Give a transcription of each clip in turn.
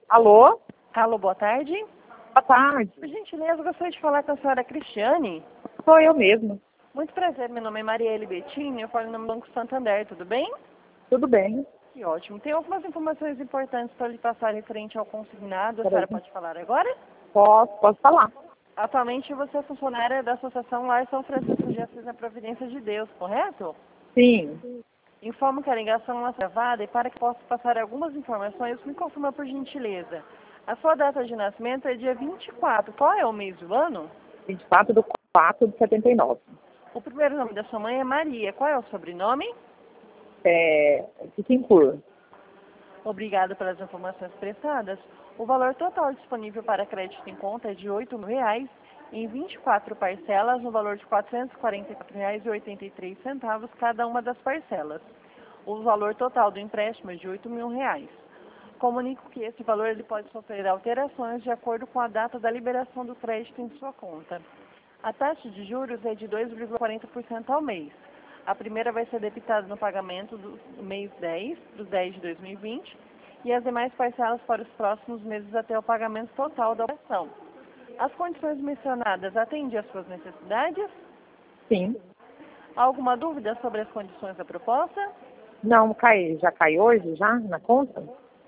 Alô? Alô, boa tarde. Boa tarde. Por gentileza, gostaria de falar com a senhora Cristiane. Sou eu mesmo. Muito prazer, meu nome é Marielle Bettini, eu falo no Banco Santander, tudo bem? Tudo bem. Que ótimo. Tem algumas informações importantes para lhe passar referente ao consignado. A Peraí. senhora pode falar agora? Posso falar. Atualmente você é funcionária da Associação Lar São Francisco de Assis na Providência de Deus, correto? Sim. Informo que a ligação é gravada e para que possa passar algumas informações, me confirma por gentileza. A sua data de nascimento é dia 24. Qual é o mês do ano? 24/4/79. O primeiro nome da sua mãe é Maria. Qual é o sobrenome? Quincur. Obrigada pelas informações prestadas. O valor total disponível para crédito em conta é de R$ 8.000 em 24 parcelas, no valor de R$ 444,83 cada uma das parcelas. O valor total do empréstimo é de R$ 8.000. Comunico que esse valor ele pode sofrer alterações de acordo com a data da liberação do crédito em sua conta. A taxa de juros é de 2,40% ao mês. A primeira vai ser debitada no pagamento do mês 10, dos 10 de 2020, e as demais parcelas para os próximos meses até o pagamento total da operação. As condições mencionadas atendem às suas necessidades? Sim. Há alguma dúvida sobre as condições da proposta? Não, já caiu hoje, já, na conta?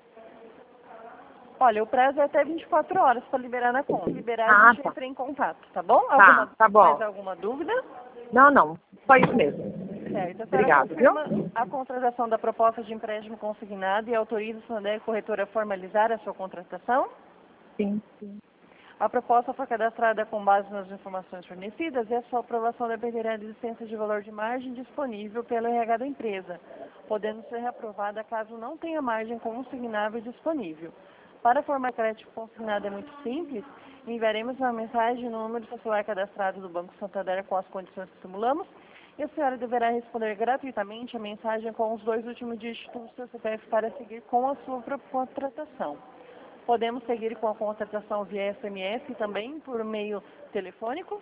Olha, o prazo é até 24 horas para liberar na conta. Liberar, a gente entra em contato, tá bom? Tá bom. Mais alguma dúvida? Não. Só isso mesmo. Certo. A senhora Obrigado, confirma viu? a contratação da proposta de empréstimo consignado e autoriza a Santander Corretora a formalizar a sua contratação? Sim. A proposta foi cadastrada com base nas informações fornecidas e a sua aprovação dependerá da existência de valor de margem disponível pelo RH da empresa, podendo ser reaprovada caso não tenha margem consignável disponível. Para formar crédito consignado é muito simples, enviaremos uma mensagem no número do celular cadastrado do Banco Santander com as condições que simulamos e a senhora deverá responder gratuitamente a mensagem com os 2 últimos dígitos do seu CPF para seguir com a sua contratação. Podemos seguir com a contratação via SMS e também por meio telefônico?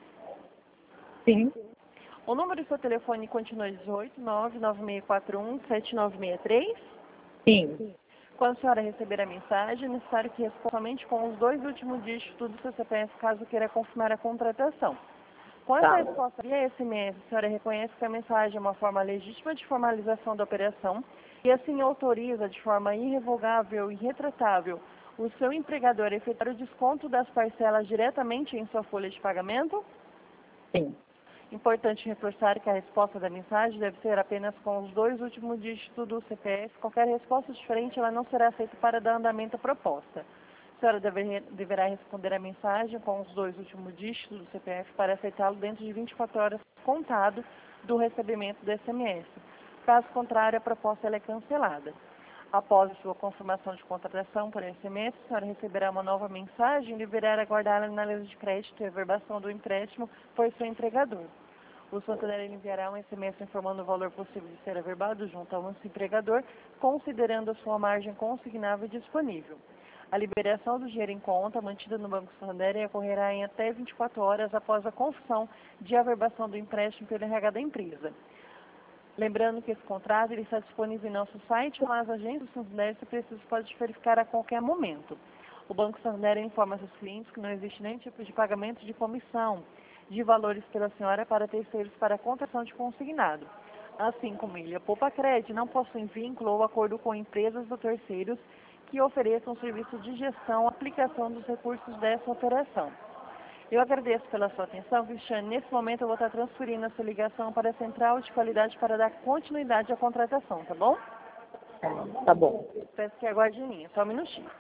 Sim. O número do seu telefone continua 18 99641 7963? Sim. Quando a senhora receber a mensagem, é necessário que responda somente com os 2 últimos dígitos do seu CPF, caso queira confirmar a contratação. Com essa resposta via SMS, a senhora reconhece que a mensagem é uma forma legítima de formalização da operação e assim autoriza de forma irrevogável e irretratável o seu empregador a efetuar o desconto das parcelas diretamente em sua folha de pagamento? Sim. Importante reforçar que a resposta da mensagem deve ser apenas com os 2 últimos dígitos do CPF. Qualquer resposta diferente ela não será aceita para dar andamento à proposta. A senhora deverá responder a mensagem com os 2 últimos dígitos do CPF para aceitá-lo dentro de 24 horas contado do recebimento do SMS. Caso contrário, a proposta ela é cancelada. Após a sua confirmação de contratação por SMS, a senhora receberá uma nova mensagem e deverá aguardar a análise de crédito e a verbação do empréstimo por seu entregador. O Santander enviará um SMS informando o valor possível de ser averbado junto ao empregador, considerando a sua margem consignável disponível. A liberação do dinheiro em conta, mantida no Banco Santander, ocorrerá em até 24 horas após a confissão de averbação do empréstimo pelo RH da empresa. Lembrando que esse contrato ele está disponível em nosso site, mas as agências do Santander, se preciso, pode verificar a qualquer momento. O Banco Santander informa seus clientes que não existe nenhum tipo de pagamento de comissão de valores pela senhora para terceiros para a contratação de consignado. Assim como Ilha Poupa Cred não possui vínculo ou acordo com empresas ou terceiros que ofereçam serviço de gestão ou aplicação dos recursos dessa operação. Eu agradeço pela sua atenção, Cristiane. Nesse momento eu vou estar transferindo a sua ligação para a Central de Qualidade para dar continuidade à contratação, tá bom? Tá bom. Peço que aguarde em linha, só um minutinho.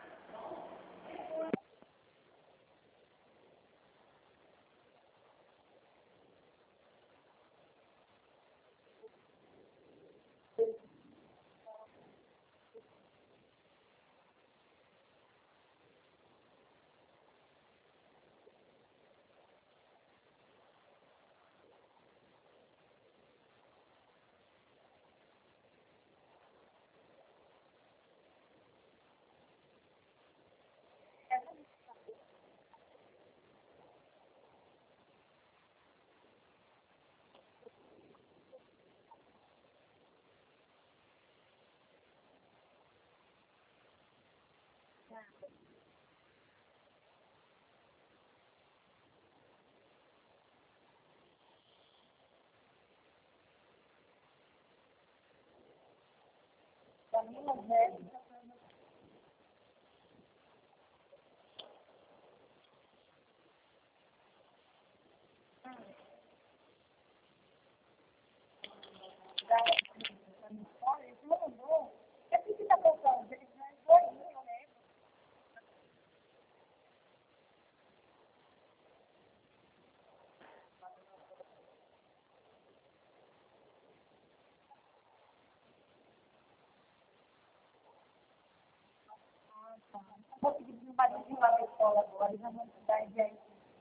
Vou pedir para o marido lá na escola agora, já vamos dar ideia.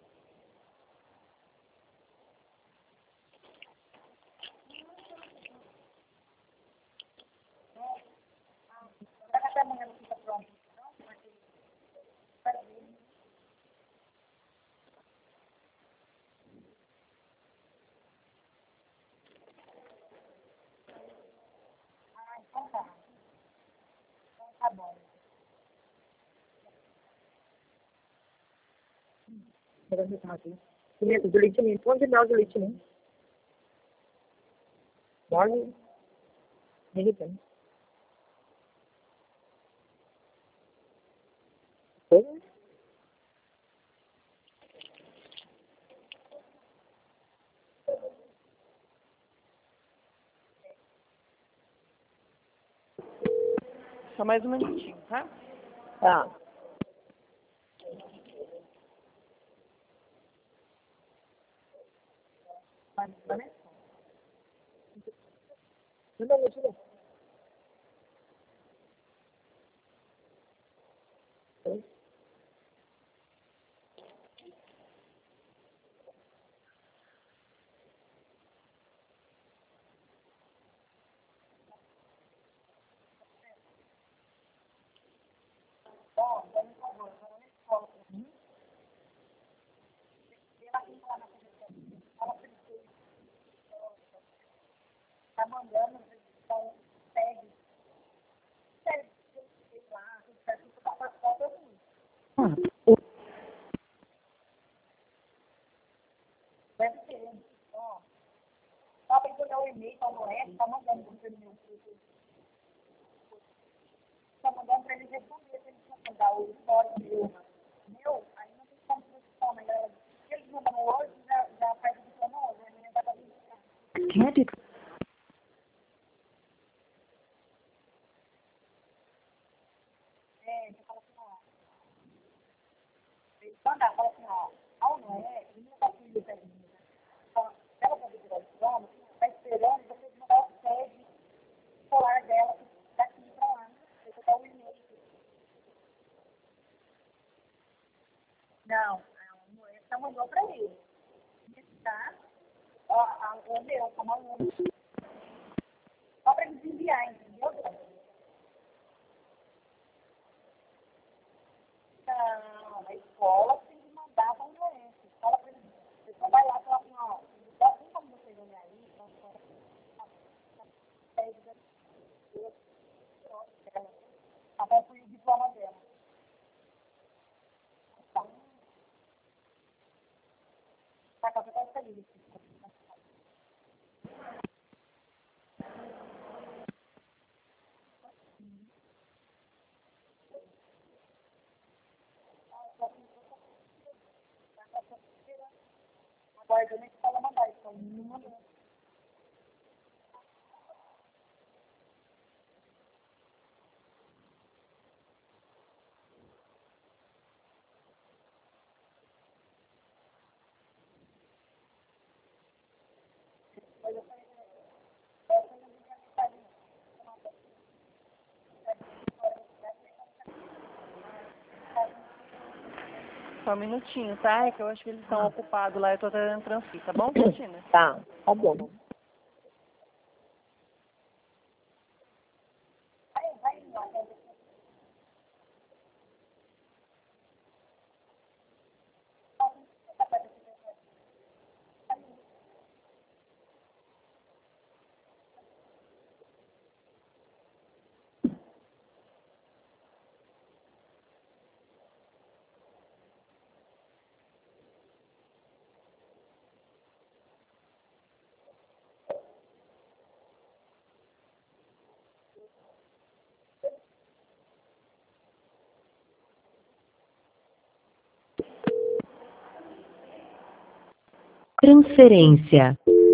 Até amanhã não fica pronto. Então tá. Então tá bom. Pimenta de leite ninho. Pão de mel de leite ninho. Mole. Derretendo. Coisa. Só mais um minutinho, tá? Tá. Não, tira. Tá mandando, então, segue lá, tudo certo, tudo tá passando todo mundo. Deve ter. Ó, só para pegar o e-mail, tá no F, tá mandando para o meu filho. Tá mandando para ele responder, se ele não mandar o histórico meu, aí não tem como você toma. Se eles mandam hoje, já faz o diploma hoje, né? Vai fazer isso. Candy. É, você fala assim, ó. Mandar, fala assim, ó. Ao não é, ele não tá filho da menina. Então, ela vai virar o diploma, tá esperando você mandar o sede escolar dela daqui pra lá. Você dá o e-mail. Não, a moeda mandou para ele. Tá? Ó, o meu, como aluno. Só para eles enviar, entendeu? Não, a escola tem que mandar para o doente. Escola para eles. Você só vai lá e fala assim, ó, assim como você ganhar aí, então, até por o diploma dela. Tá, tá com a pessoa feliz. Agora, eu nem falo mandar, então, não mandou. Só um minutinho, tá? É que eu acho que eles estão ocupados lá, eu tô tentando transferir, tá bom, Cristina? Tá. Tá bom. Transferência.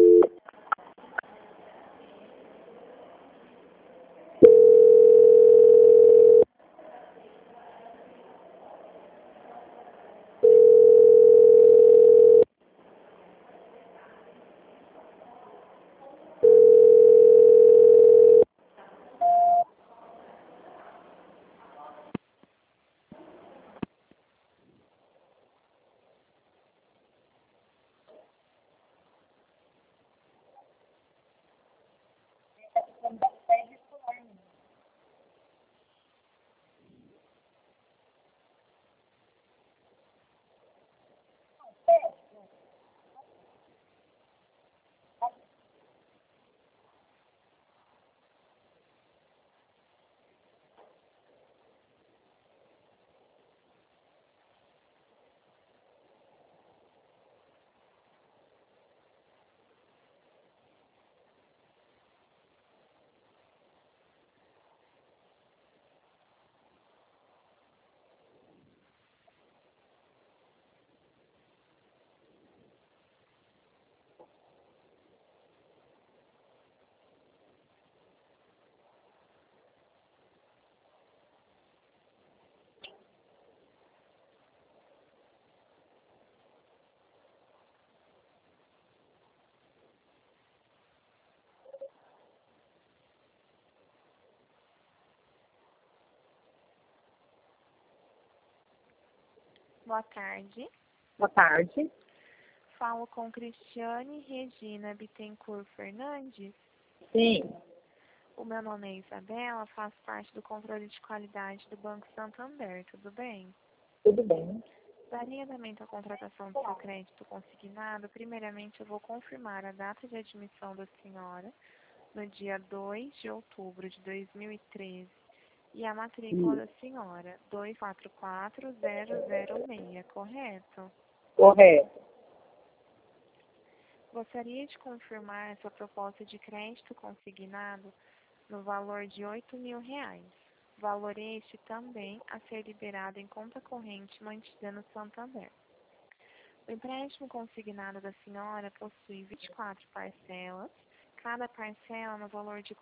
Boa tarde. Boa tarde. Falo com Cristiane Regina Bittencourt Fernandes. Sim, O meu nome é Isabela, faço parte do controle de qualidade do Banco Santander, tudo bem? tudo bem. Daria andamento à contratação do seu crédito consignado. Primeiramente, eu vou confirmar a data de admissão da senhora no dia 2 de outubro de 2013 e a matrícula da senhora, 244006, correto? Correto. Gostaria de confirmar sua proposta de crédito consignado no valor de R$ 8.000, valor este também a ser liberado em conta corrente mantida no Santander. O empréstimo consignado da senhora possui 24 parcelas, cada parcela no valor de R$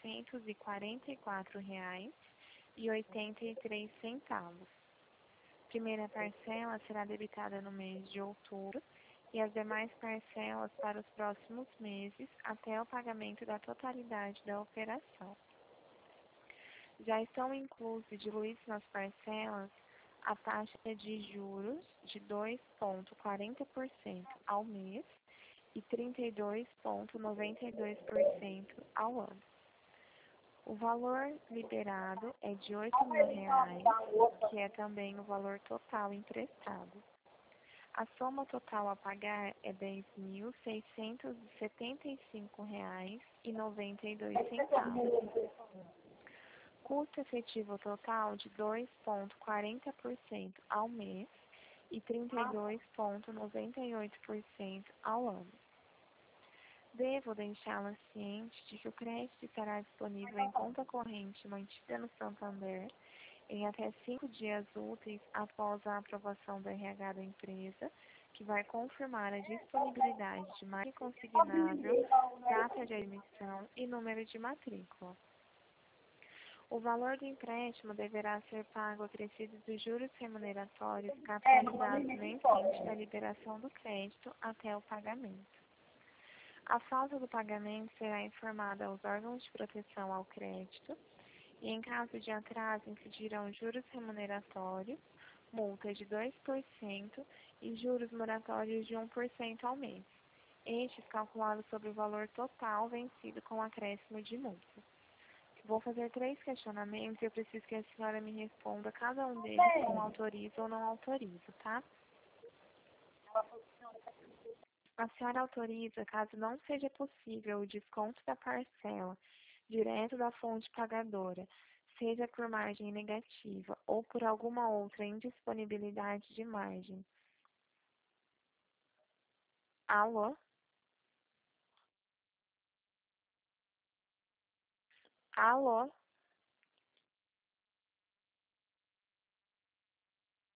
444,83. Primeira parcela será debitada no mês de outubro e as demais parcelas para os próximos meses até o pagamento da totalidade da operação. Já estão inclusos e diluídos nas parcelas a taxa de juros de 2,40% ao mês e 32,92% ao ano. O valor liberado é de R$ 8.000, que é também o valor total emprestado. A soma total a pagar é R$ 10.675,92. Custo efetivo total de 2,40% ao mês e 32,98% ao ano. Devo deixá-la ciente de que o crédito estará disponível em conta corrente mantida no Santander em até 5 dias úteis após a aprovação do RH da empresa, que vai confirmar a disponibilidade de margem consignável, data de admissão e número de matrícula. O valor do empréstimo deverá ser pago acrescidos dos juros remuneratórios capitalizados no instante da liberação do crédito até o pagamento. A falta do pagamento será informada aos órgãos de proteção ao crédito e, em caso de atraso, incidirão juros remuneratórios, multa de 2% e juros moratórios de 1% ao mês, estes calculados sobre o valor total vencido com acréscimo de multa. Vou fazer 3 questionamentos e eu preciso que a senhora me responda cada um deles com autoriza ou não autoriza, tá? A senhora autoriza caso não seja possível o desconto da parcela direto da fonte pagadora, seja por margem negativa ou por alguma outra indisponibilidade de margem. Alô? Alô?